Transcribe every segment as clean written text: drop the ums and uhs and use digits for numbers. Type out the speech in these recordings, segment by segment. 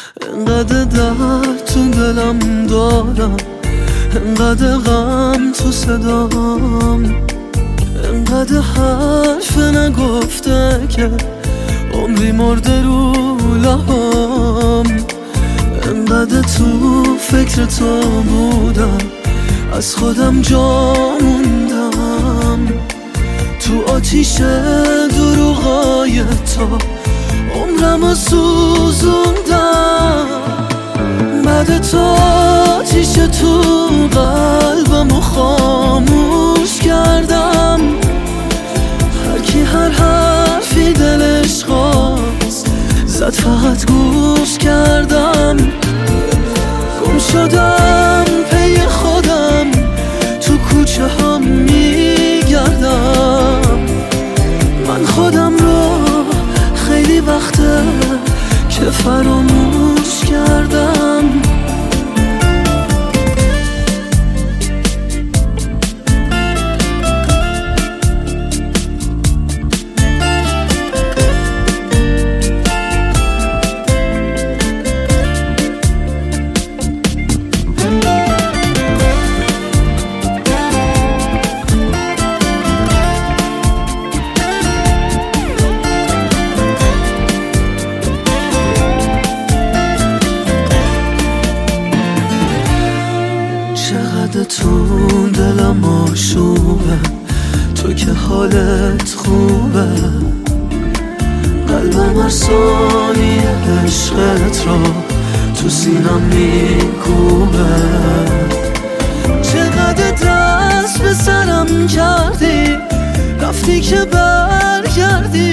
انقدر درد تو دلم دارم، انقدر غم تو صدام، انقدر حرف نگفته که عمری مرده رو لبام. انقدر تو فکر تو بودم، از خودم جا موندم. تو آتیش دروغای تو عمرمو سوزوندم. بعد تو آتیش تو قلبمو خاموش کردم. هر کی هر حرفی دلش خواست زد، فقط گوش کردم. گم شدم پی خودم، تو کوچه هم میگردم. من خودم رو خیلی وقته که فراموش کردم. چقدر تو دلم آشوبه، تو که حالت خوبه. قلبم هر ثانیه عشقت را تو سینم میکوبه. چقدر دست به سرم کردی، رفتی که برگردی.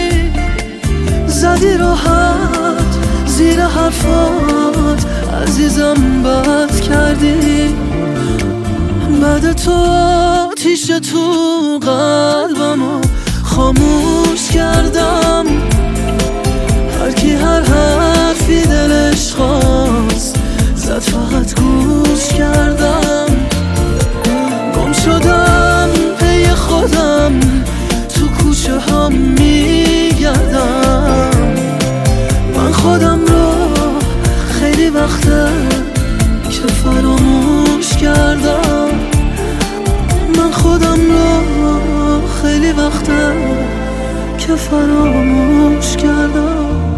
زدی راحت زیر حرفات، عزیزم بد کردی. بعد تو آتیش تو قلبمو خاموش کردم. هر کی هر حرفی دلش خواست زد، فقط گوش کردم. گم شدم پی خودم، تو کوچه هم میگردم. من خودم رو خیلی وقته که فراموش کردم. من خودم رو خیلی وقته که فراموش کردم.